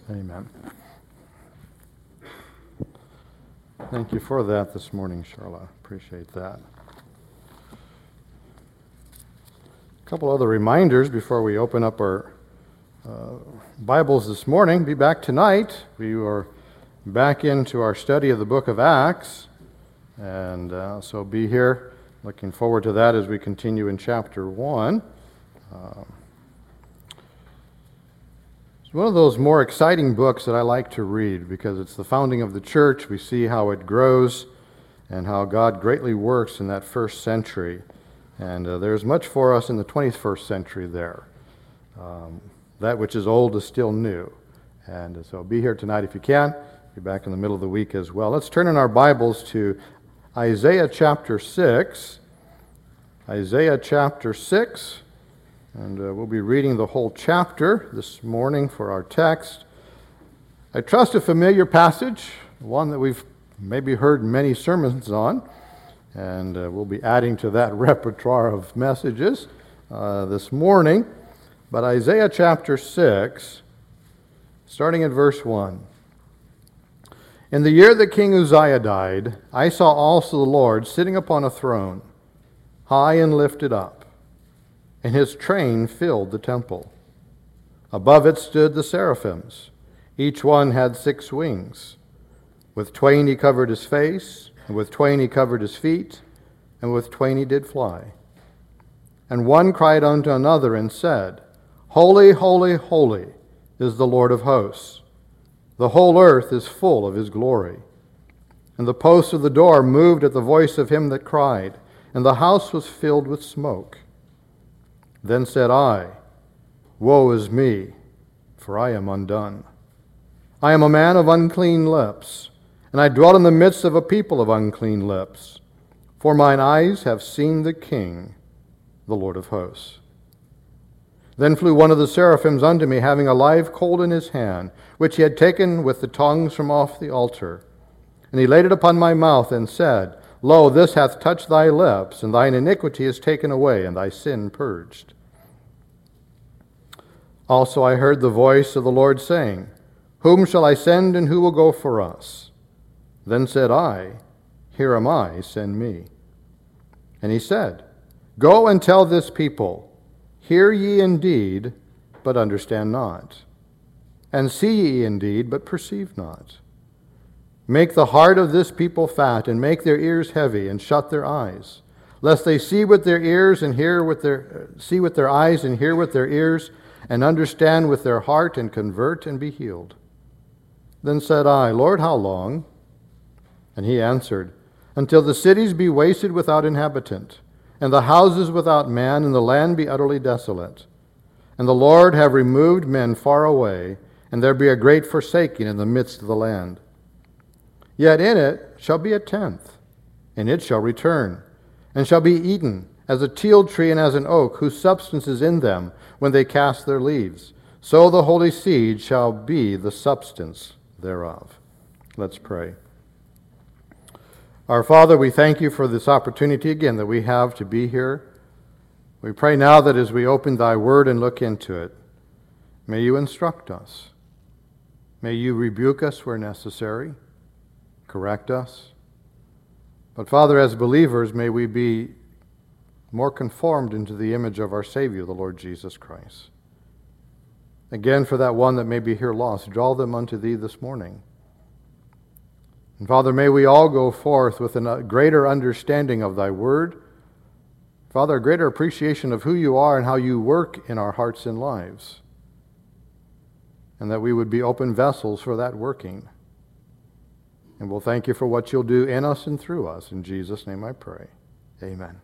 Amen. Thank you for that this morning, Charla. Appreciate that. A couple other reminders before we open up our Bibles this morning. Be back tonight. We are back into our study of the book of Acts, and so be here. Looking forward to that as we continue in chapter 1. It's one of those more exciting books that I like to read because it's the founding of the church. We see how it grows and how God greatly works in that first century. And there's much for us in the 21st century there. That which is old is still new. And so be here tonight if you can. Be back in the middle of the week as well. Let's turn in our Bibles to Isaiah chapter 6. Isaiah chapter 6. And we'll be reading the whole chapter this morning for our text. I trust a familiar passage, one that we've maybe heard many sermons on, and we'll be adding to that repertoire of messages this morning. But Isaiah chapter 6, starting at verse 1. In the year that King Uzziah died, I saw also the Lord sitting upon a throne, high and lifted up, and his train filled the temple. Above it stood the seraphims. Each one had 6 wings. With twain he covered his face, and with twain he covered his feet, and with twain he did fly. And one cried unto another and said, Holy, holy, holy is the Lord of hosts. The whole earth is full of his glory. And the posts of the door moved at the voice of him that cried, and the house was filled with smoke. Then said I, Woe is me, for I am undone. I am a man of unclean lips, and I dwell in the midst of a people of unclean lips. For mine eyes have seen the King, the Lord of hosts. Then flew one of the seraphims unto me, having a live coal in his hand, which he had taken with the tongues from off the altar. And he laid it upon my mouth, and said, Lo, this hath touched thy lips, and thine iniquity is taken away, and thy sin purged. Also I heard the voice of the Lord saying, Whom shall I send, and who will go for us? Then said I, Here am I, send me. And he said, Go and tell this people, Hear ye indeed, but understand not. And see ye indeed, but perceive not. Make the heart of this people fat, and make their ears heavy, and shut their eyes, lest they see with their ears and see with their eyes and hear with their ears, and understand with their heart, and convert and be healed. Then said I, Lord, how long? And he answered, Until the cities be wasted without inhabitant, and the houses without man, and the land be utterly desolate. And the Lord have removed men far away, and there be a great forsaking in the midst of the land. Yet in it shall be a tenth, and it shall return, and shall be eaten, as a teil tree and as an oak, whose substance is in them when they cast their leaves. So the holy seed shall be the substance thereof. Let's pray. Our Father, we thank you for this opportunity again that we have to be here. We pray now that as we open thy word and look into it, may you instruct us. May you rebuke us where necessary. Correct us. But Father, as believers, may we be more conformed into the image of our Savior, the Lord Jesus Christ. Again, for that one that may be here lost, draw them unto thee this morning. And Father, may we all go forth with a greater understanding of thy word. Father, a greater appreciation of who you are and how you work in our hearts and lives. And that we would be open vessels for that working. And we'll thank you for what you'll do in us and through us. In Jesus' name I pray. Amen.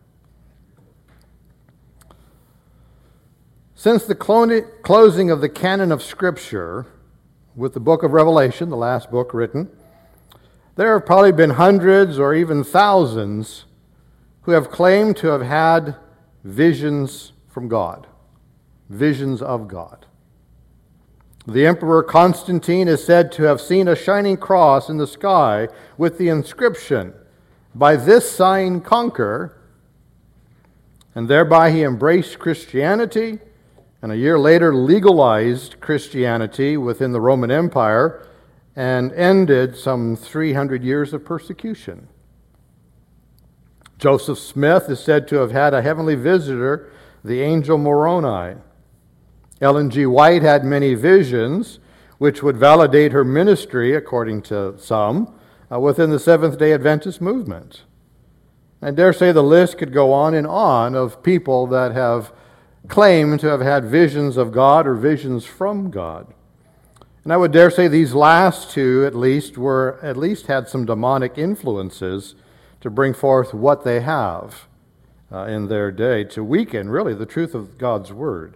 Since the closing of the canon of Scripture with the book of Revelation, the last book written, there have probably been hundreds or even thousands who have claimed to have had visions from God, visions of God. The Emperor Constantine is said to have seen a shining cross in the sky with the inscription, "By this sign conquer," and thereby he embraced Christianity and a year later legalized Christianity within the Roman Empire and ended some 300 years of persecution. Joseph Smith is said to have had a heavenly visitor, the angel Moroni. Ellen G. White had many visions, which would validate her ministry, according to some, within the Seventh-day Adventist movement. I dare say the list could go on and on of people that have claimed to have had visions of God or visions from God. And I would dare say these last two at least had some demonic influences to bring forth what they have in their day, to weaken really the truth of God's Word.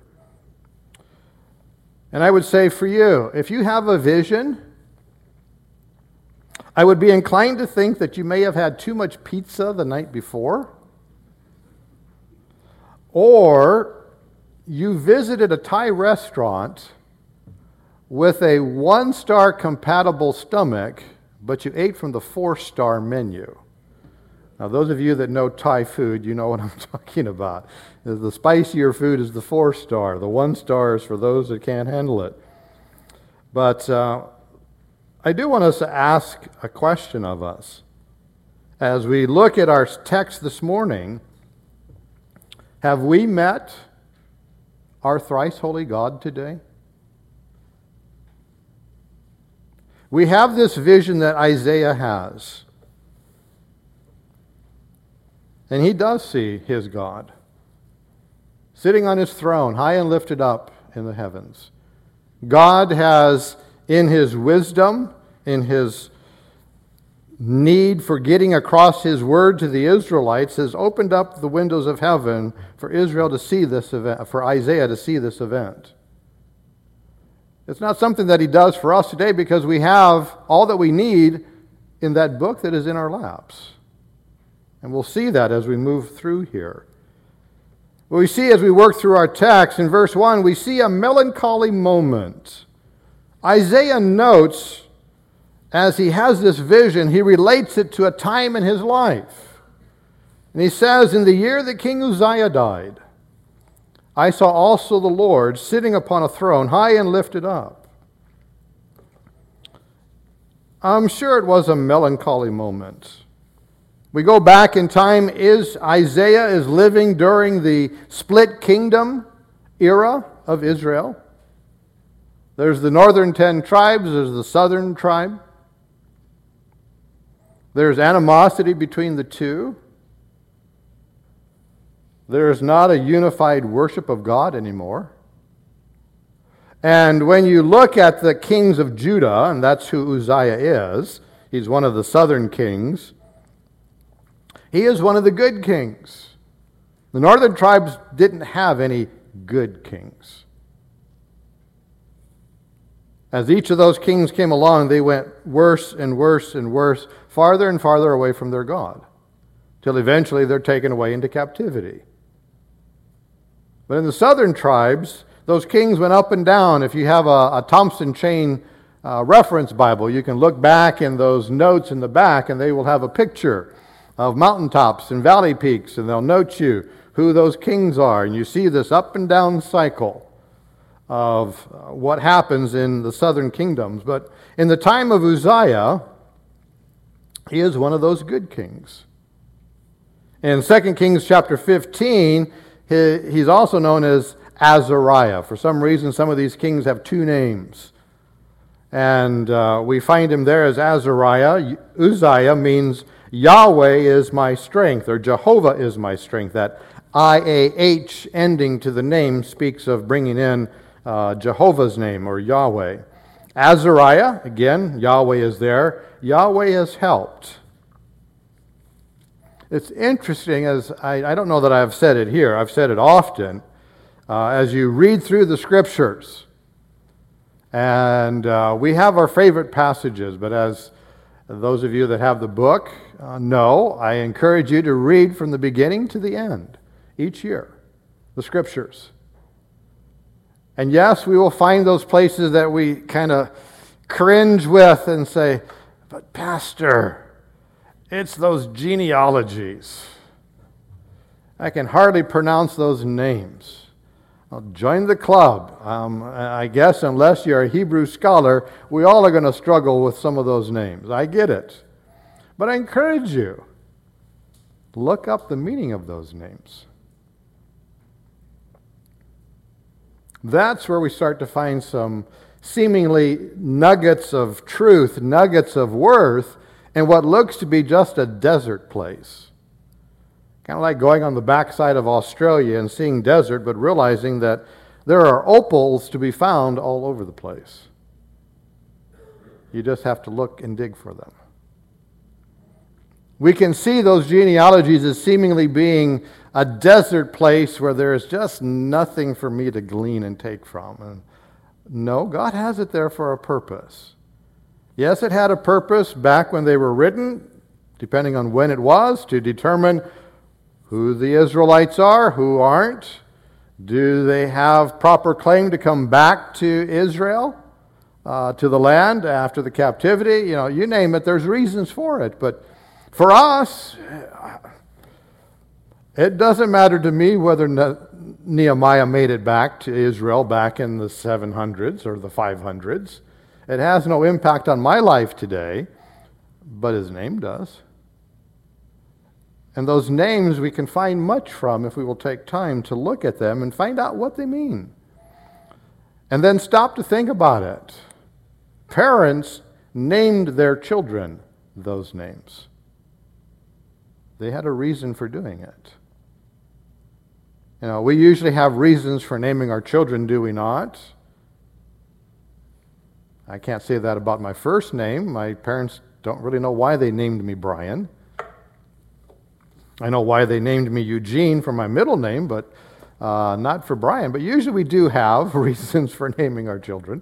And I would say for you, if you have a vision, I would be inclined to think that you may have had too much pizza the night before, or you visited a Thai restaurant with a 1-star compatible stomach, but you ate from the 4-star menu. Now, those of you that know Thai food, you know what I'm talking about. The spicier food is the 4-star. The 1-star is for those that can't handle it. But I do want us to ask a question of us. As we look at our text this morning, have we met our thrice holy God today? We have this vision that Isaiah has. And he does see his God sitting on his throne, high and lifted up in the heavens. God has, in his wisdom, in his need for getting across his word to the Israelites, has opened up the windows of heaven for Israel to see this event, for Isaiah to see this event. It's not something that he does for us today because we have all that we need in that book that is in our laps. And we'll see that as we move through here. What we see as we work through our text, in verse 1, we see a melancholy moment. Isaiah notes, as he has this vision, he relates it to a time in his life. And he says, in the year that King Uzziah died, I saw also the Lord sitting upon a throne, high and lifted up. I'm sure it was a melancholy moment. We go back in time, Isaiah is living during the split kingdom era of Israel. There's the northern 10 tribes, there's the southern tribe. There's animosity between the two. There is not a unified worship of God anymore. And when you look at the kings of Judah, and that's who Uzziah is, he's one of the southern kings. He is one of the good kings. The northern tribes didn't have any good kings. As each of those kings came along, they went worse and worse and worse, farther and farther away from their God, till eventually they're taken away into captivity. But in the southern tribes, those kings went up and down. If you have a Thompson Chain reference Bible, you can look back in those notes in the back, and they will have a picture of mountaintops and valley peaks, and they'll note you who those kings are. And you see this up and down cycle of what happens in the southern kingdoms. But in the time of Uzziah, he is one of those good kings. In 2 Kings chapter 15, he's also known as Azariah. For some reason, some of these kings have two names. And we find him there as Azariah. Uzziah means Yahweh is my strength, or Jehovah is my strength. That IAH ending to the name speaks of bringing in Jehovah's name, or Yahweh. Azariah, again, Yahweh is there. Yahweh has helped. It's interesting, as I don't know that I've said it here, I've said it often, as you read through the Scriptures, and we have our favorite passages, but as those of you that have the book know, I encourage you to read from the beginning to the end, each year, the Scriptures. And yes, we will find those places that we kind of cringe with and say, but Pastor, it's those genealogies. I can hardly pronounce those names. Well, join the club. I guess unless you're a Hebrew scholar, we all are going to struggle with some of those names. I get it. But I encourage you, look up the meaning of those names. That's where we start to find some seemingly nuggets of truth, nuggets of worth, in what looks to be just a desert place. Kind of like going on the backside of Australia and seeing desert, but realizing that there are opals to be found all over the place. You just have to look and dig for them. We can see those genealogies as seemingly being a desert place where there is just nothing for me to glean and take from. And no, God has it there for a purpose. Yes, it had a purpose back when they were written, depending on when it was, to determine who the Israelites are, who aren't. Do they have proper claim to come back to Israel, to the land after the captivity? You name it, there's reasons for it. But for us, it doesn't matter to me whether Nehemiah made it back to Israel back in the 700s or the 500s. It has no impact on my life today, but his name does. And those names we can find much from if we will take time to look at them and find out what they mean. And then stop to think about it. Parents named their children those names. They had a reason for doing it. We usually have reasons for naming our children, do we not? I can't say that about my first name. My parents don't really know why they named me Brian. I know why they named me Eugene for my middle name, but not for Brian. But usually we do have reasons for naming our children.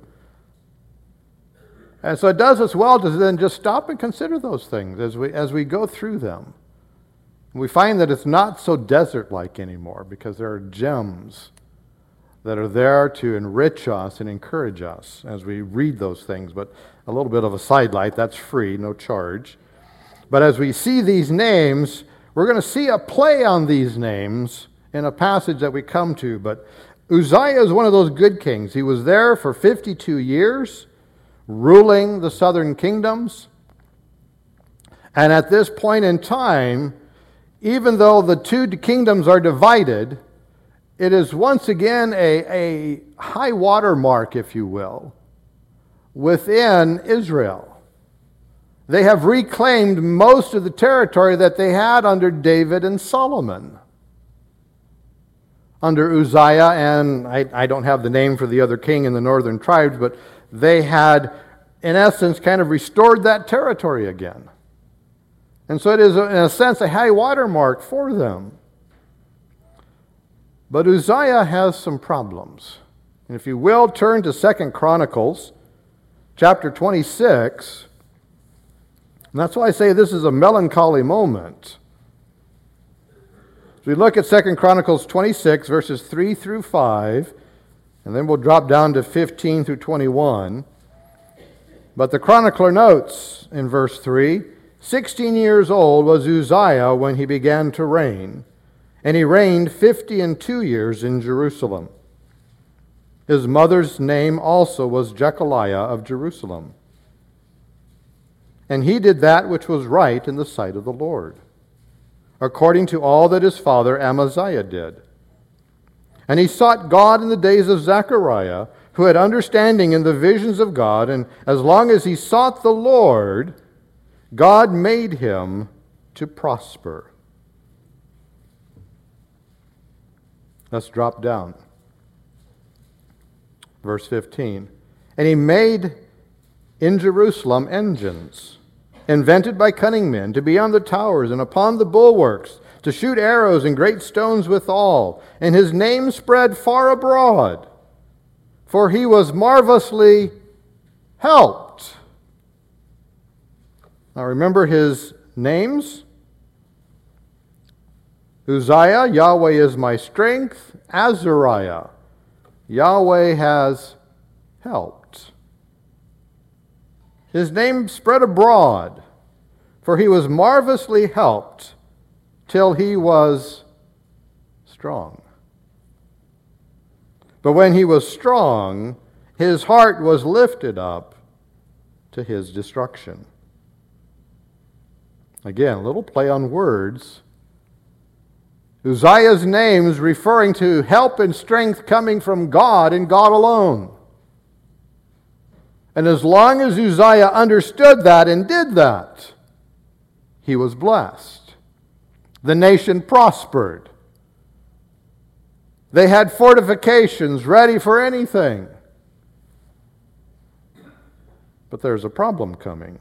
And so it does us well to then just stop and consider those things as we go through them. We find that it's not so desert-like anymore because there are gems that are there to enrich us and encourage us as we read those things. But a little bit of a sidelight, that's free, no charge. But as we see these names, we're going to see a play on these names in a passage that we come to. But Uzziah is one of those good kings. He was there for 52 years, ruling the southern kingdoms. And at this point in time, even though the two kingdoms are divided, it is once again a high water mark, if you will, within Israel. They have reclaimed most of the territory that they had under David and Solomon. Under Uzziah, and I don't have the name for the other king in the northern tribes, but they had, in essence, kind of restored that territory again. And so it is, in a sense, a high water mark for them. But Uzziah has some problems. And if you will, turn to 2 Chronicles, chapter 26. And that's why I say this is a melancholy moment. As we look at 2 Chronicles 26, verses 3 through 5, and then we'll drop down to 15 through 21. But the chronicler notes in verse 3, 16 years old was Uzziah when he began to reign, and he reigned 52 years in Jerusalem. His mother's name also was Jechaliah of Jerusalem. And he did that which was right in the sight of the Lord, according to all that his father Amaziah did. And he sought God in the days of Zechariah, who had understanding in the visions of God, and as long as he sought the Lord, God made him to prosper. Let's drop down. Verse 15. And he made in Jerusalem engines, invented by cunning men, to be on the towers and upon the bulwarks, to shoot arrows and great stones withal. And his name spread far abroad, for he was marvelously helped. Now remember his names. Uzziah, Yahweh is my strength. Azariah, Yahweh has helped. His name spread abroad, for he was marvelously helped till he was strong. But when he was strong, his heart was lifted up to his destruction. Again, a little play on words. Uzziah's name is referring to help and strength coming from God and God alone. And as long as Uzziah understood that and did that, he was blessed. The nation prospered. They had fortifications ready for anything. But there's a problem coming.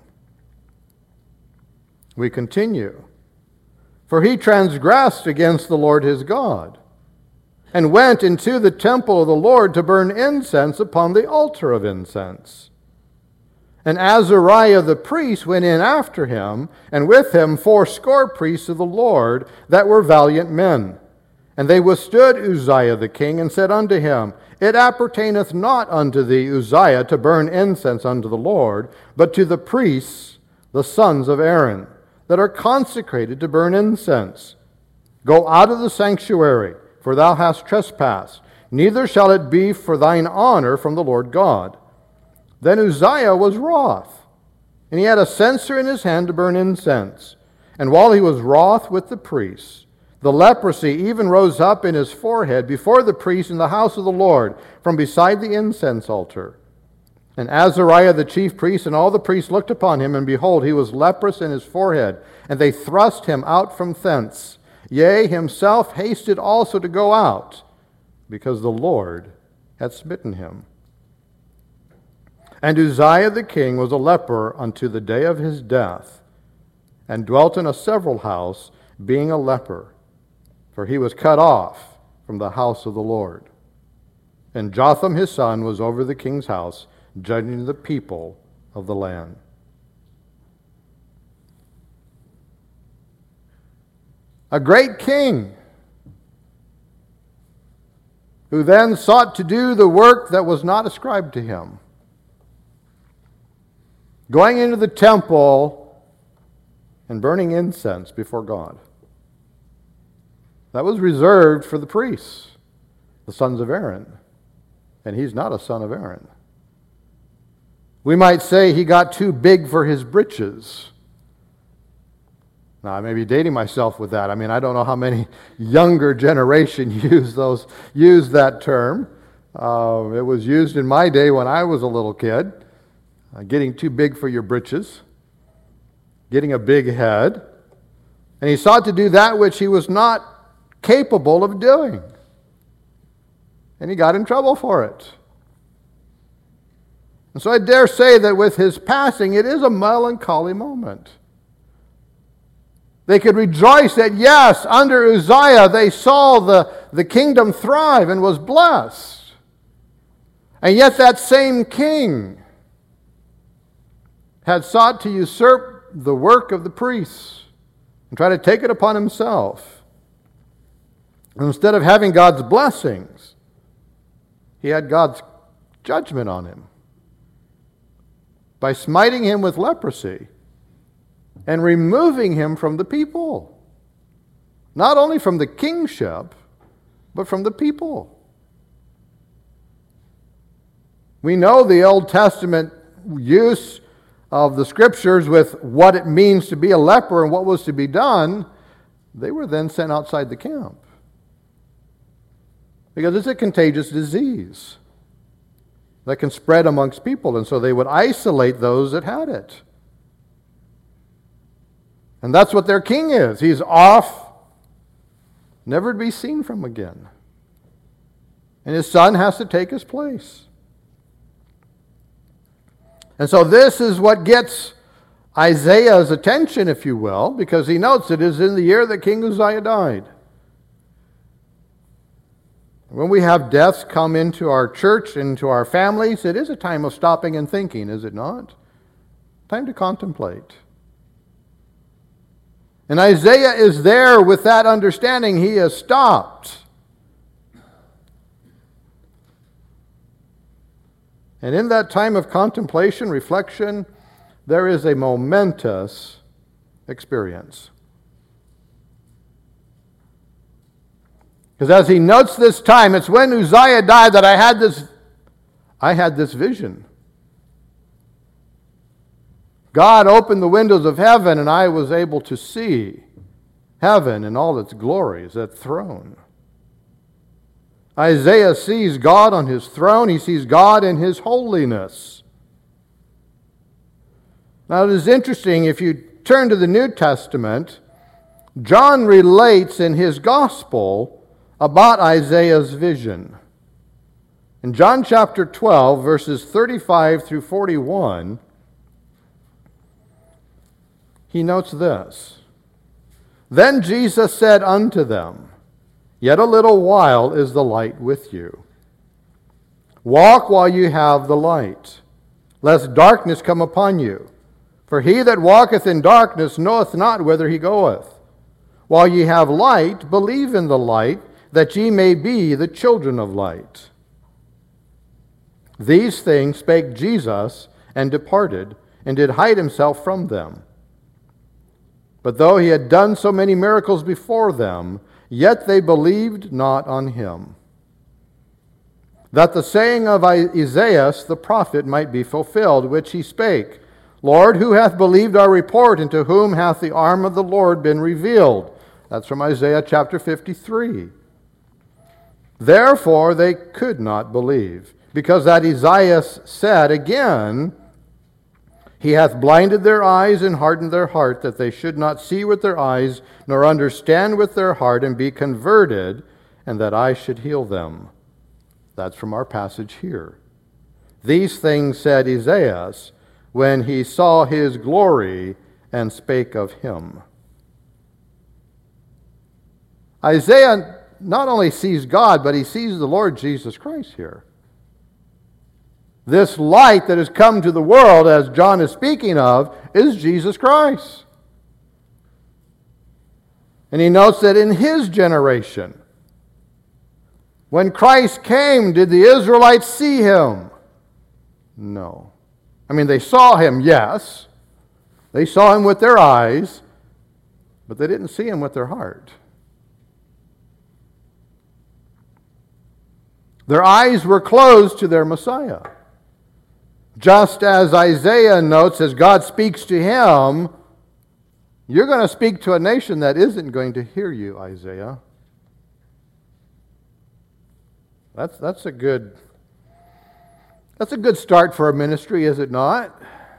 We continue. For he transgressed against the Lord his God, and went into the temple of the Lord to burn incense upon the altar of incense. And Azariah the priest went in after him, and with him 80 priests of the Lord that were valiant men. And they withstood Uzziah the king, and said unto him, It appertaineth not unto thee, Uzziah, to burn incense unto the Lord, but to the priests, the sons of Aaron, that are consecrated to burn incense. Go out of the sanctuary, for thou hast trespassed, neither shall it be for thine honor from the Lord God. Then Uzziah was wroth, and he had a censer in his hand to burn incense. And while he was wroth with the priests, the leprosy even rose up in his forehead before the priest in the house of the Lord, from beside the incense altar. And Azariah the chief priest and all the priests looked upon him, and behold, he was leprous in his forehead. And they thrust him out from thence. Yea, himself hasted also to go out, because the Lord had smitten him. And Uzziah the king was a leper unto the day of his death, and dwelt in a several house, being a leper, for he was cut off from the house of the Lord. And Jotham his son was over the king's house, judging the people of the land. A great king who then sought to do the work that was not ascribed to him. Going into the temple and burning incense before God. That was reserved for the priests, the sons of Aaron. And he's not a son of Aaron. We might say he got too big for his britches. Now, I may be dating myself with that. I mean, I don't know how many younger generation use that term. It was used in my day when I was a little kid. Getting too big for your britches. Getting a big head. And he sought to do that which he was not capable of doing. And he got in trouble for it. And so I dare say that with his passing, it is a melancholy moment. They could rejoice that, yes, under Uzziah, they saw the kingdom thrive and was blessed. And yet that same king had sought to usurp the work of the priests and try to take it upon himself. And instead of having God's blessings, he had God's judgment on him by smiting him with leprosy and removing him from the people. Not only from the kingship, but from the people. We know the Old Testament use of the Scriptures with what it means to be a leper and what was to be done. They were then sent outside the camp. Because it's a contagious disease that can spread amongst people, and so they would isolate those that had it. And that's what their king is. He's off, never to be seen from again. And his son has to take his place. And so this is what gets Isaiah's attention, if you will, because he notes it is in the year that King Uzziah died. When we have deaths come into our church, into our families, it is a time of stopping and thinking, is it not? Time to contemplate. And Isaiah is there with that understanding. He has stopped. And in that time of contemplation, reflection, there is a momentous experience. Because as he notes this time, it's when Uzziah died that I had this vision. God opened the windows of heaven, and I was able to see heaven in all its glories, that throne. Isaiah sees God on his throne. He sees God in his holiness. Now, it is interesting, if you turn to the New Testament, John relates in his gospel about Isaiah's vision. In John chapter 12, verses 35 through 41, he notes this. Then Jesus said unto them, Yet a little while is the light with you. Walk while you have the light, lest darkness come upon you. For he that walketh in darkness knoweth not whither he goeth. While ye have light, believe in the light, that ye may be the children of light. These things spake Jesus, and departed, and did hide himself from them. But though he had done so many miracles before them, yet they believed not on him. That the saying of Isaiah the prophet might be fulfilled, which he spake, Lord, who hath believed our report, and to whom hath the arm of the Lord been revealed? That's from Isaiah chapter 53. Therefore they could not believe, because that Isaiah said again, He hath blinded their eyes and hardened their heart, that they should not see with their eyes, nor understand with their heart, and be converted, and that I should heal them. That's from our passage here. These things said Isaiah when he saw his glory and spake of him. Isaiah not only sees God, but he sees the Lord Jesus Christ here. This light that has come to the world, as John is speaking of, is Jesus Christ. And he notes that in his generation, when Christ came, did the Israelites see him? No. I mean, they saw him, yes. They saw him with their eyes, but they didn't see him with their heart. Their eyes were closed to their Messiah. Just as Isaiah notes, as God speaks to him, you're going to speak to a nation that isn't going to hear you, Isaiah. That's a good start for a ministry, is it not?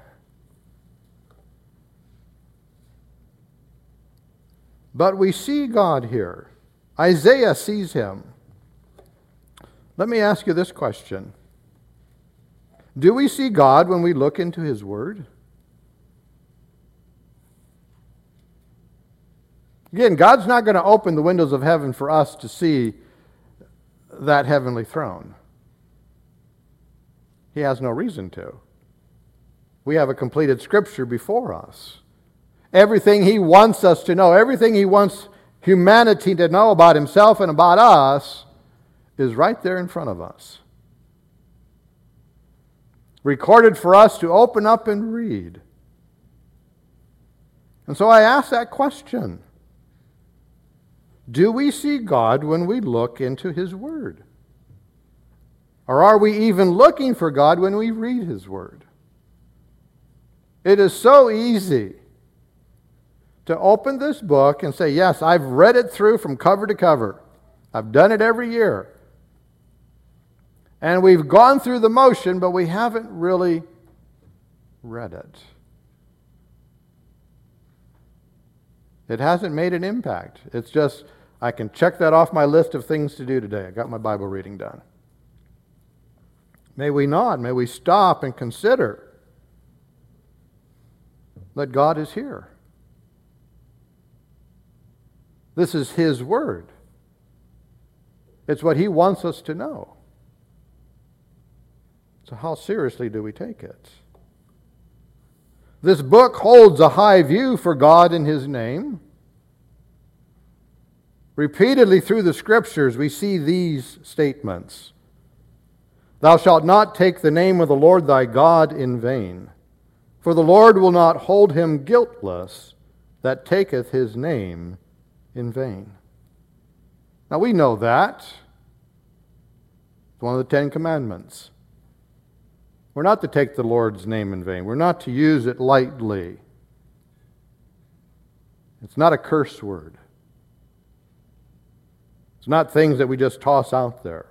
But we see God here. Isaiah sees him. Let me ask you this question. Do we see God when we look into his word? Again, God's not going to open the windows of heaven for us to see that heavenly throne. He has no reason to. We have a completed scripture before us. Everything he wants us to know, everything he wants humanity to know about himself and about us is right there in front of us. Recorded for us to open up and read. And so I ask that question. Do we see God when we look into his word? Or are we even looking for God when we read his word? It is so easy to open this book and say, yes, I've read it through from cover to cover. I've done it every year. And we've gone through the motion, but we haven't really read it. It hasn't made an impact. It's just, I can check that off my list of things to do today. I got my Bible reading done. May we not. May we stop and consider that God is here. This is his word. It's what he wants us to know. So how seriously do we take it? This book holds a high view for God and his name. Repeatedly through the scriptures we see these statements. Thou shalt not take the name of the Lord thy God in vain, for the Lord will not hold him guiltless that taketh his name in vain. Now we know that. It's one of the 10 Commandments. We're not to take the Lord's name in vain. We're not to use it lightly. It's not a curse word. It's not things that we just toss out there.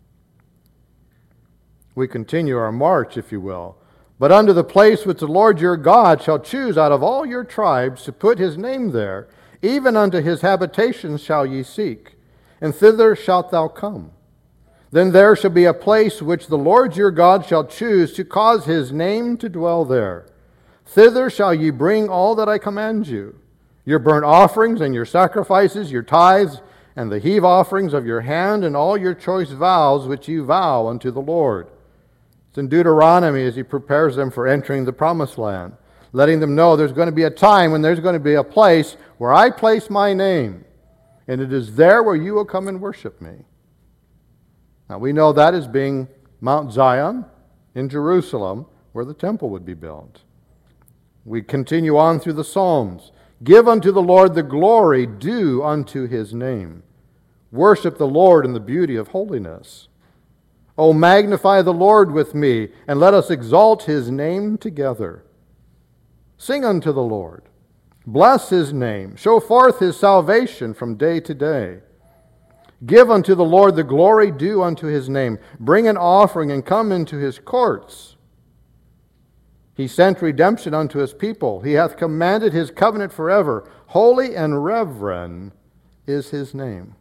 We continue our march, if you will. But unto the place which the Lord your God shall choose out of all your tribes to put his name there, even unto his habitation shall ye seek, and thither shalt thou come. Then there shall be a place which the Lord your God shall choose to cause his name to dwell there. Thither shall ye bring all that I command you, your burnt offerings and your sacrifices, your tithes, and the heave offerings of your hand, and all your choice vows which you vow unto the Lord. It's in Deuteronomy as he prepares them for entering the promised land, letting them know there's going to be a time when there's going to be a place where I place my name, and it is there where you will come and worship me. Now we know that as being Mount Zion in Jerusalem, where the temple would be built. We continue on through the Psalms. Give unto the Lord the glory due unto his name. Worship the Lord in the beauty of holiness. O magnify the Lord with me, and let us exalt his name together. Sing unto the Lord. Bless his name. Show forth his salvation from day to day. Give unto the Lord the glory due unto his name. Bring an offering and come into his courts. He sent redemption unto his people. He hath commanded his covenant forever. Holy and reverend is his name.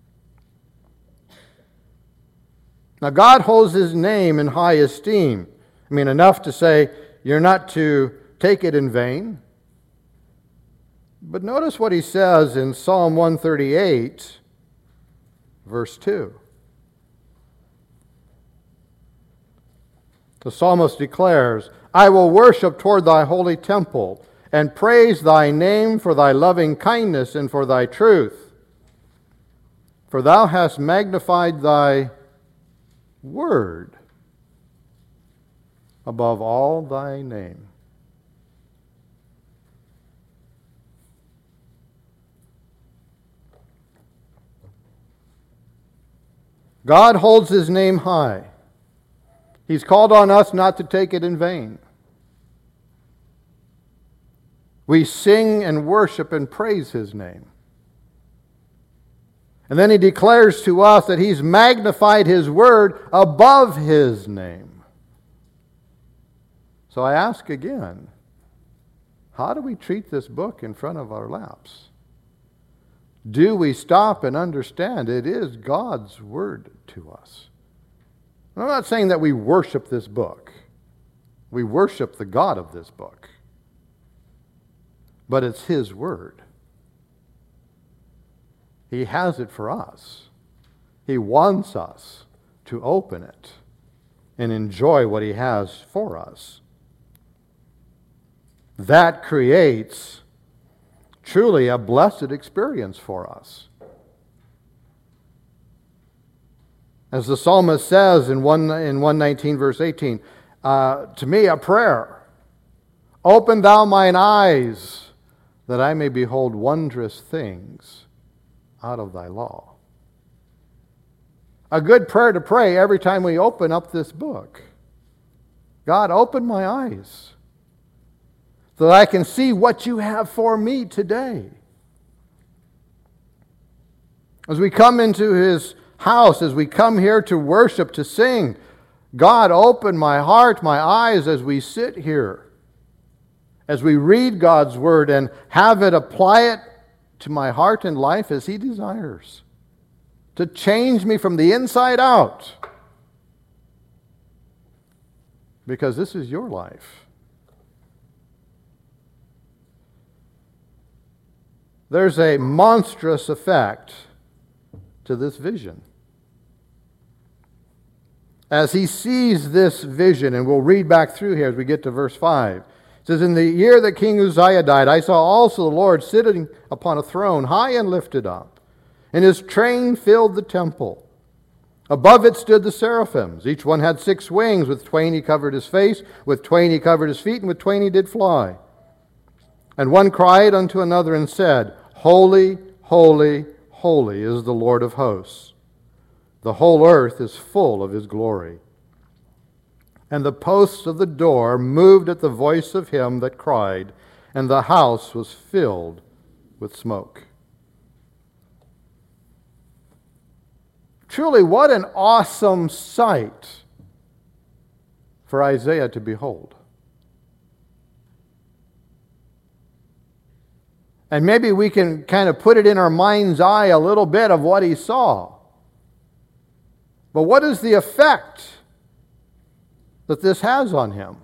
Now God holds his name in high esteem. I mean, enough to say you're not to take it in vain. But notice what he says in Psalm 138, verse 2. The psalmist declares, I will worship toward thy holy temple, and praise thy name for thy loving kindness and for thy truth. For thou hast magnified thy word above all thy name. God holds his name high. He's called on us not to take it in vain. We sing and worship and praise his name. And then he declares to us that he's magnified his word above his name. So I ask again, how do we treat this book in front of our laps? Do we stop and understand it is God's word to us? I'm not saying that we worship this book. We worship the God of this book. But it's his word. He has it for us. He wants us to open it and enjoy what he has for us. That creates truly a blessed experience for us. As the psalmist says in 119 verse 18, to me a prayer, open thou mine eyes that I may behold wondrous things out of thy law. A good prayer to pray every time we open up this book. God, open my eyes so that I can see what you have for me today. As we come into his house, as we come here to worship, to sing, God, open my heart, my eyes as we sit here, as we read God's word and have it apply it to my heart and life as he desires, to change me from the inside out, because this is your life. There's a monstrous effect to this vision. As he sees this vision, and we'll read back through here as we get to verse 5. It says, in the year that King Uzziah died, I saw also the Lord sitting upon a throne, high and lifted up, and his train filled the temple. Above it stood the seraphims. Each one had 6 wings. With twain he covered his face, with twain he covered his feet, and with twain he did fly. And one cried unto another and said, Holy, holy, holy is the Lord of hosts. The whole earth is full of his glory. And the posts of the door moved at the voice of him that cried, and the house was filled with smoke. Truly, what an awesome sight for Isaiah to behold. And maybe we can kind of put it in our mind's eye a little bit of what he saw. But what is the effect that this has on him?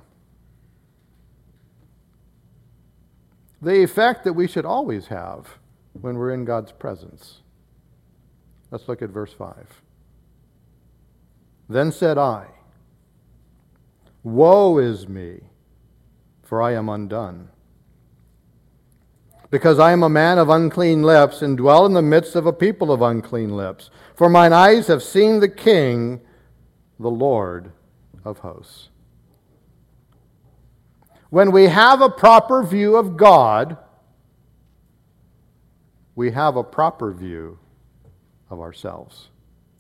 The effect that we should always have when we're in God's presence. Let's look at verse 5. Then said I, woe is me, for I am undone. Because I am a man of unclean lips, and dwell in the midst of a people of unclean lips. For mine eyes have seen the King, the Lord of hosts. When we have a proper view of God, we have a proper view of ourselves.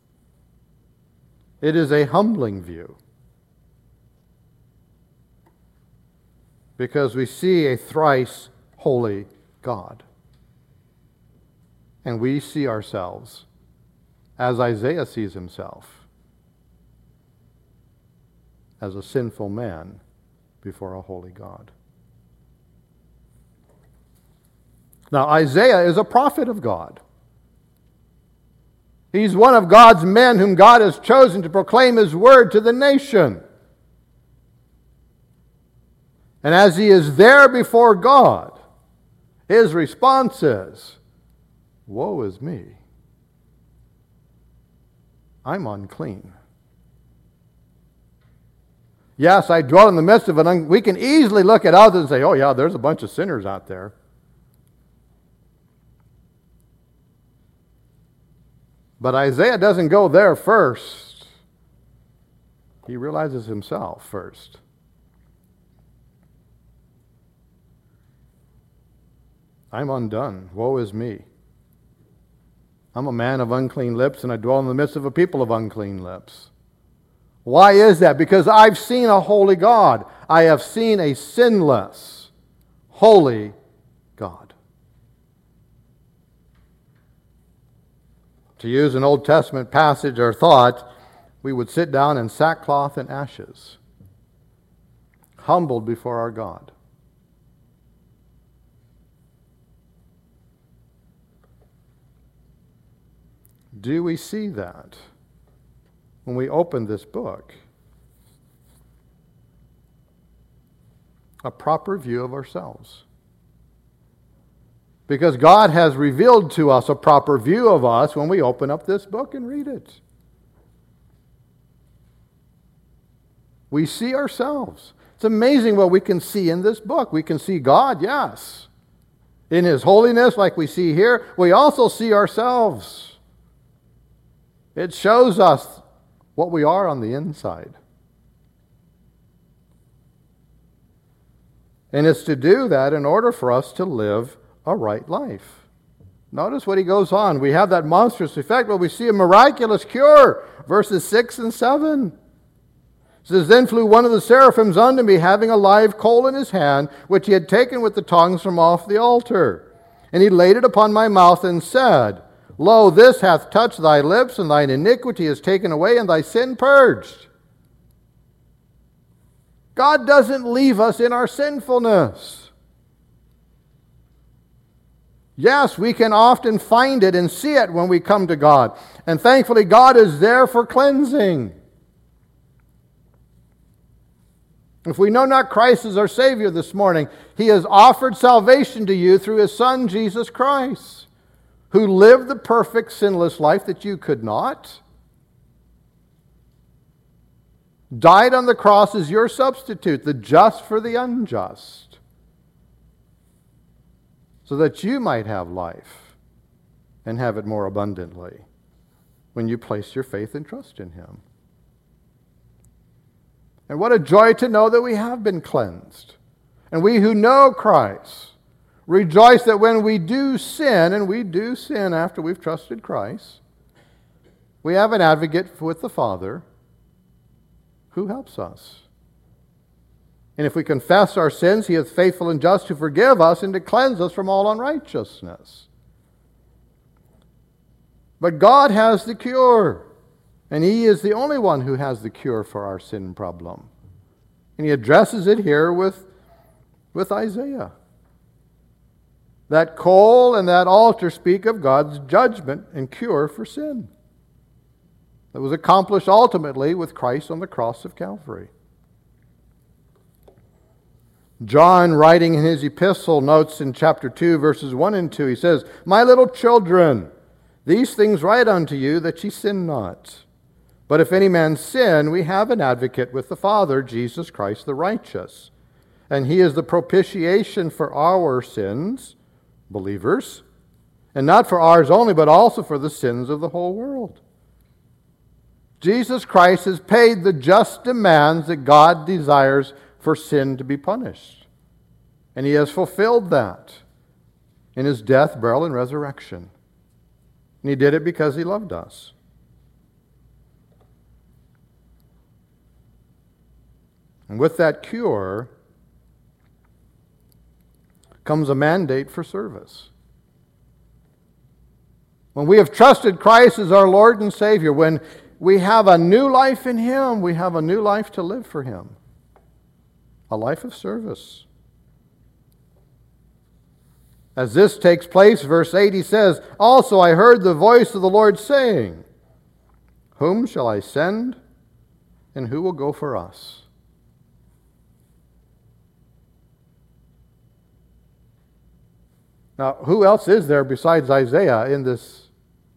It is a humbling view, because we see a thrice holy God. And we see ourselves as Isaiah sees himself, as a sinful man before a holy God. Now, Isaiah is a prophet of God. He's one of God's men whom God has chosen to proclaim his word to the nation. And as he is there before God, his response is, woe is me. I'm unclean. Yes, I dwell in the midst of it. We can easily look at others and say, oh yeah, there's a bunch of sinners out there. But Isaiah doesn't go there first. He realizes himself first. I'm undone. Woe is me. I'm a man of unclean lips, and I dwell in the midst of a people of unclean lips. Why is that? Because I've seen a holy God. I have seen a sinless, holy God. To use an Old Testament passage or thought, we would sit down in sackcloth and ashes, humbled before our God. Do we see that when we open this book? A proper view of ourselves. Because God has revealed to us a proper view of us when we open up this book and read it. We see ourselves. It's amazing what we can see in this book. We can see God, yes, in his holiness like we see here. We also see ourselves. It shows us what we are on the inside. And it's to do that in order for us to live a right life. Notice what he goes on. We have that monstrous effect, but we see a miraculous cure. Verses 6 and 7. It says, Then flew one of the seraphims unto me, having a live coal in his hand, which he had taken with the tongs from off the altar. And he laid it upon my mouth and said, Lo, this hath touched thy lips, and thine iniquity is taken away, and thy sin purged. God doesn't leave us in our sinfulness. Yes, we can often find it and see it when we come to God. And thankfully, God is there for cleansing. If we know not Christ as our Savior this morning, He has offered salvation to you through His Son, Jesus Christ, who lived the perfect, sinless life that you could not, died on the cross as your substitute, the just for the unjust, so that you might have life and have it more abundantly when you place your faith and trust in Him. And what a joy to know that we have been cleansed. And we who know Christ Rejoice that when we do sin, and we do sin after we've trusted Christ, we have an advocate with the Father who helps us. And if we confess our sins, He is faithful and just to forgive us and to cleanse us from all unrighteousness. But God has the cure, and He is the only one who has the cure for our sin problem. And He addresses it here with Isaiah. That coal and that altar speak of God's judgment and cure for sin. That was accomplished ultimately with Christ on the cross of Calvary. John, writing in his epistle, notes in chapter 2, verses 1 and 2, he says, "My little children, these things write unto you, that ye sin not. But if any man sin, we have an advocate with the Father, Jesus Christ the righteous. And He is the propitiation for our sins," believers, "and not for ours only, but also for the sins of the whole world." Jesus Christ has paid the just demands that God desires for sin to be punished. And He has fulfilled that in His death, burial, and resurrection. And He did it because He loved us. And with that cure comes a mandate for service. When we have trusted Christ as our Lord and Savior, when we have a new life in Him, we have a new life to live for Him. A life of service. As this takes place, verse 8, he says, "Also I heard the voice of the Lord saying, Whom shall I send, and who will go for us?" Now, who else is there besides Isaiah in this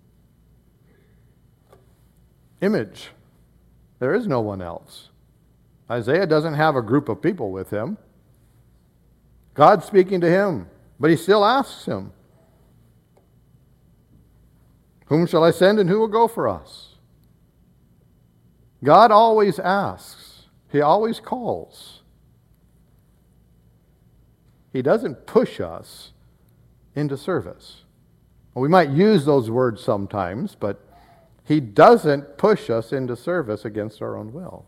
image? There is no one else. Isaiah doesn't have a group of people with him. God's speaking to him, but he still asks him, "Whom shall I send and who will go for us?" God always asks. He always calls. He doesn't push us into service. We might use those words sometimes, but He doesn't push us into service against our own will.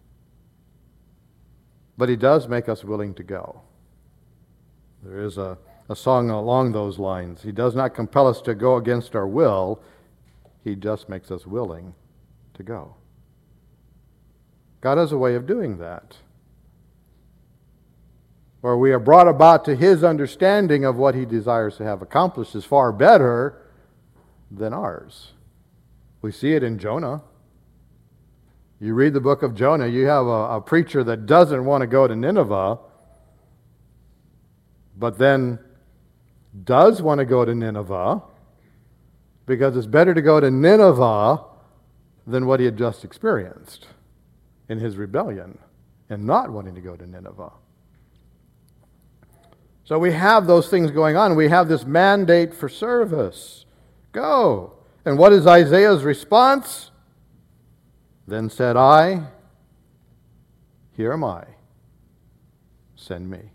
But He does make us willing to go. There is a song along those lines. He does not compel us to go against our will. He just makes us willing to go. God has a way of doing that, where we are brought about to His understanding of what He desires to have accomplished is far better than ours. We see it in Jonah. You read the book of Jonah, you have a preacher that doesn't want to go to Nineveh, but then does want to go to Nineveh, because it's better to go to Nineveh than what he had just experienced in his rebellion and not wanting to go to Nineveh. So we have those things going on. We have this mandate for service. Go. And what is Isaiah's response? "Then said I, Here am I. Send me."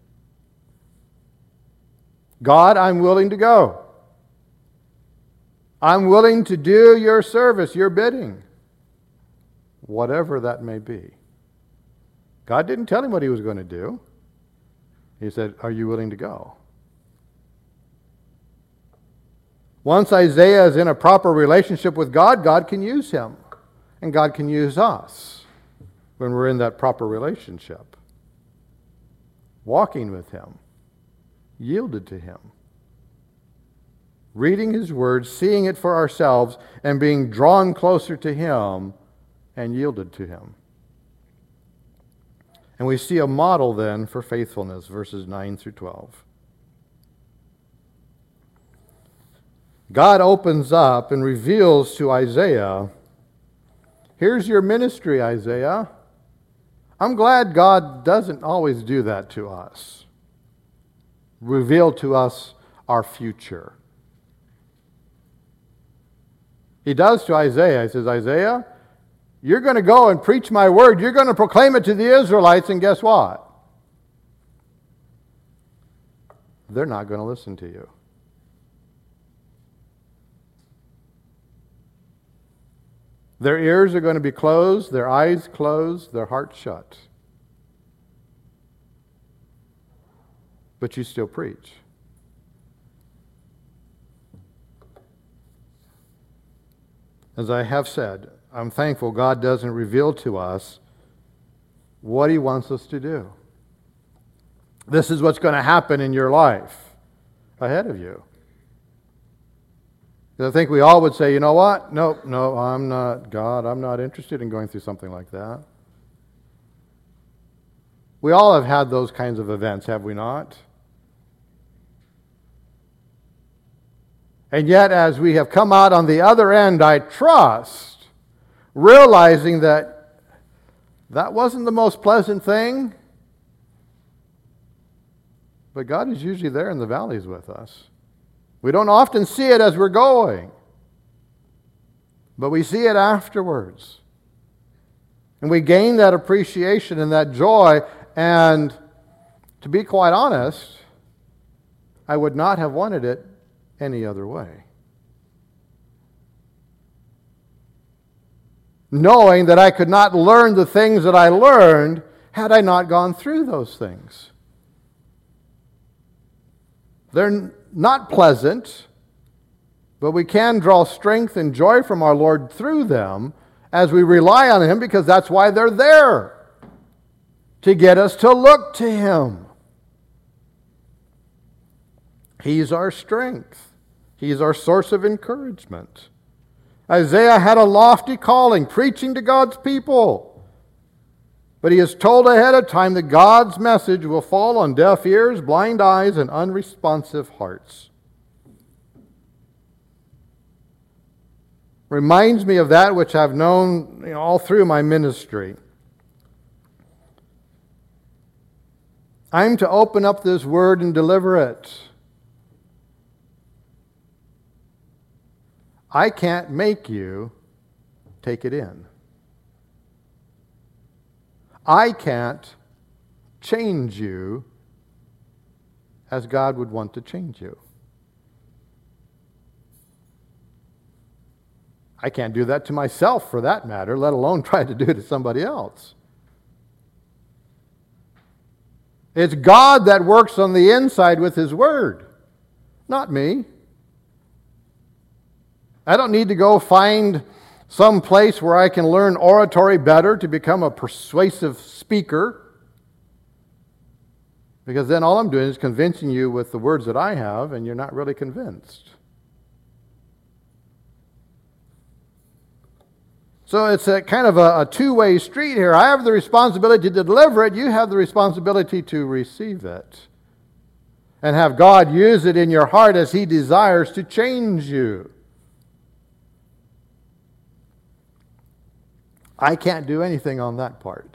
God, I'm willing to go. I'm willing to do your service, your bidding, whatever that may be. God didn't tell him what He was going to do. He said, "Are you willing to go?" Once Isaiah is in a proper relationship with God, God can use him. And God can use us when we're in that proper relationship. Walking with Him, yielded to Him, reading His Word, seeing it for ourselves, and being drawn closer to Him and yielded to Him. And we see a model then for faithfulness, verses 9 through 12. God opens up and reveals to Isaiah, here's your ministry, Isaiah. I'm glad God doesn't always do that to us. Reveal to us our future. He does to Isaiah. He says, "Isaiah, you're going to go and preach my word. You're going to proclaim it to the Israelites, and guess what? they're not going to listen to you. Their ears are going to be closed, their eyes closed, their hearts shut. But you still preach. As I have said, I'm thankful God doesn't reveal to us what He wants us to do. This is what's going to happen in your life ahead of you. I think we all would say, you know what? No, I'm not God. I'm not interested in going through something like that. We all have had those kinds of events, have we not? And yet, as we have come out on the other end, I trust, realizing that that wasn't the most pleasant thing, but God is usually there in the valleys with us. We don't often see it as we're going, but we see it afterwards. And we gain that appreciation and that joy, and to be quite honest, I would not have wanted it any other way. Knowing that I could not learn the things that I learned had I not gone through those things. They're not pleasant, but we can draw strength and joy from our Lord through them as we rely on Him, because that's why they're there, to get us to look to Him. He's our strength. He's our source of encouragement. Isaiah had a lofty calling, preaching to God's people. But he is told ahead of time that God's message will fall on deaf ears, blind eyes, and unresponsive hearts. Reminds me of that which I've known all through my ministry. I'm to open up this word and deliver it. I can't make you take it in. I can't change you as God would want to change you. I can't do that to myself, for that matter, let alone try to do it to somebody else. It's God that works on the inside with His Word, not me. I don't need to go find some place where I can learn oratory better to become a persuasive speaker, because then all I'm doing is convincing you with the words that I have, and you're not really convinced. So it's a kind of a two-way street here. I have the responsibility to deliver it. You have the responsibility to receive it and have God use it in your heart as He desires to change you. I can't do anything on that part.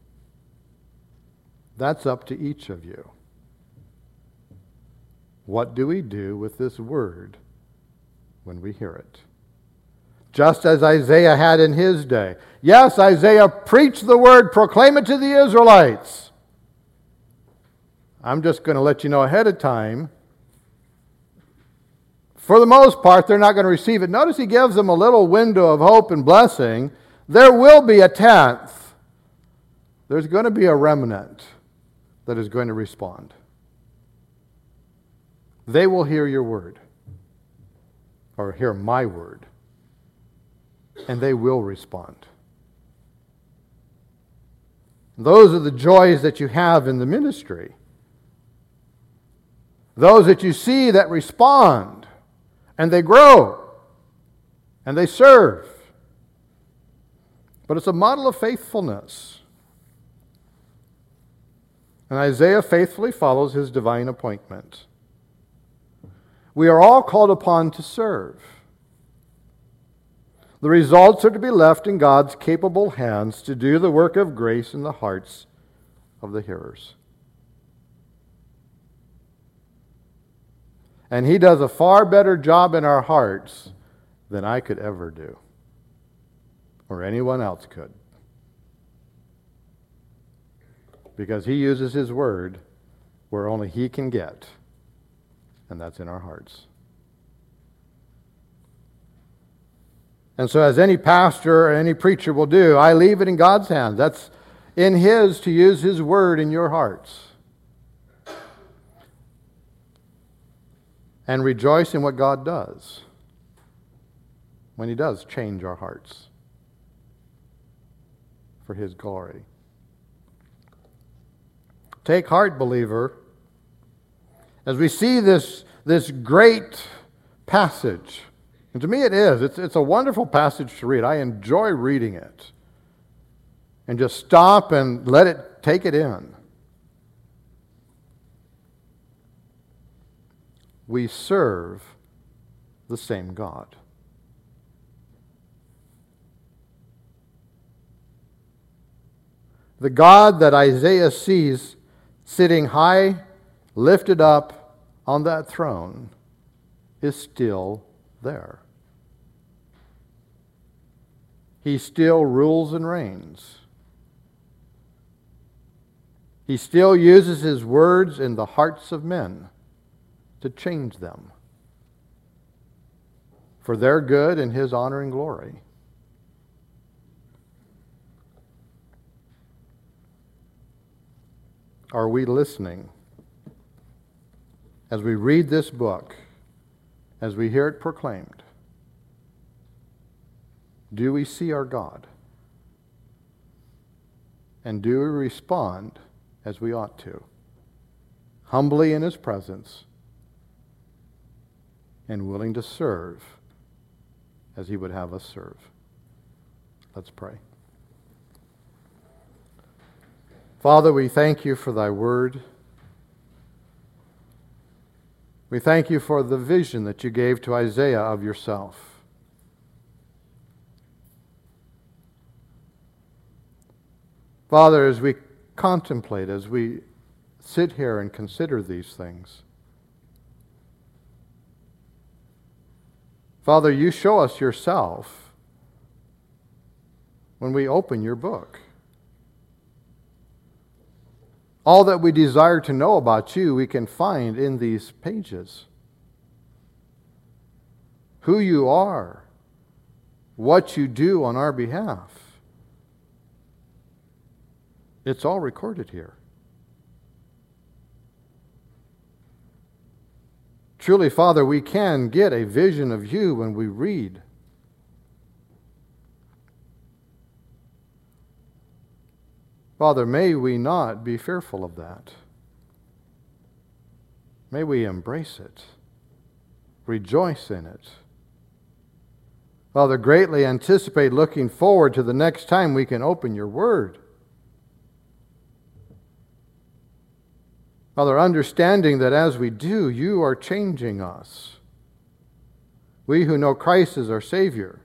That's up to each of you. What do we do with this word when we hear it? Just as Isaiah had in his day. Yes, Isaiah preached the word, proclaim it to the Israelites. I'm just going to let you know ahead of time. For the most part, they're not going to receive it. Notice he gives them a little window of hope and blessing. There will be a tenth. There's going to be a remnant that is going to respond. They will hear your word, or hear my word, and they will respond. Those are the joys that you have in the ministry. Those that you see that respond, and they grow, and they serve. But it's a model of faithfulness. And Isaiah faithfully follows his divine appointment. We are all called upon to serve. The results are to be left in God's capable hands to do the work of grace in the hearts of the hearers. And He does a far better job in our hearts than I could ever do, or anyone else could. Because He uses His word where only He can get. and that's in our hearts. And so as any pastor or any preacher will do, I leave it in God's hands. That's in His to use His word in your hearts. And rejoice in what God does when He does change our hearts for His glory. Take heart, believer, as we see this great passage. And to me it is. It's a wonderful passage to read. I enjoy reading it. And just stop and let it take it in. We serve the same God. The God that Isaiah sees sitting high, lifted up on that throne, is still there. He still rules and reigns. He still uses His words in the hearts of men to change them for their good and His honor and glory. Are we listening as we read this book, as we hear it proclaimed? Do we see our God? And do we respond as we ought to, humbly in His presence and willing to serve as He would have us serve? Let's pray. Father, we thank You for Thy word. We thank You for the vision that You gave to Isaiah of Yourself. Father, as we contemplate, as we sit here and consider these things, Father, You show us Yourself when we open Your book. All that we desire to know about You, we can find in these pages. Who You are, what You do on our behalf. It's all recorded here. Truly, Father, we can get a vision of You when we read. Father, may we not be fearful of that. May we embrace it, rejoice in it. Father, greatly anticipate looking forward to the next time we can open Your word. Father, understanding that as we do, You are changing us. We who know Christ as our Savior,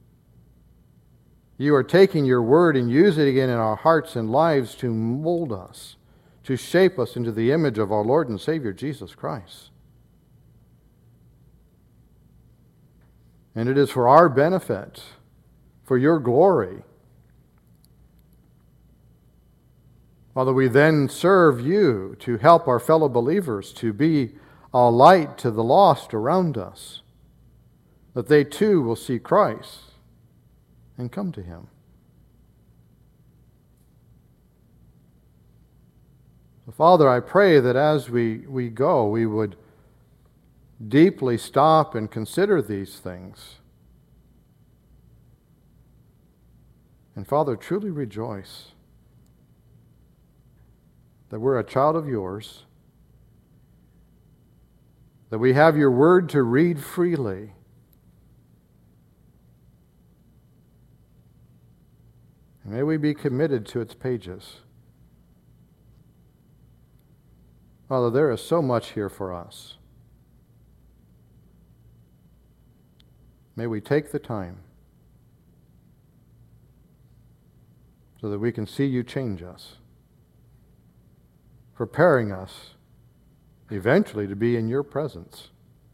You are taking Your word and using it again in our hearts and lives to mold us, to shape us into the image of our Lord and Savior, Jesus Christ. And it is for our benefit, for Your glory. Father, we then serve You to help our fellow believers to be a light to the lost around us, that they too will see Christ and come to Him. So, Father, I pray that as we go, we would deeply stop and consider these things. And, Father, truly rejoice that we're a child of Yours, that we have Your word to read freely. And may we be committed to its pages. Father, there is so much here for us. May we take the time so that we can see You change us, preparing us eventually to be in Your presence.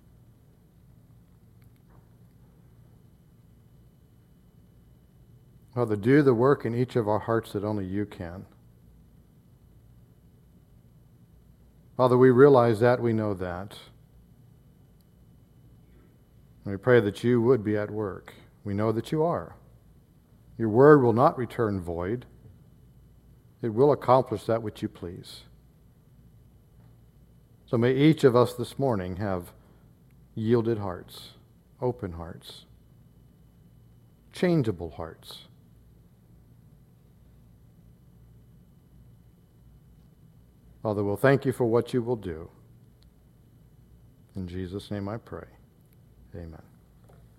Father, do the work in each of our hearts that only You can. Father, we realize that, we know that. And we pray that you would be at work. We know that you are. Your word will not return void. It will accomplish that which you please. So may each of us this morning have yielded hearts, open hearts, changeable hearts. Father, we'll thank you for what you will do. In Jesus' name I pray. Amen.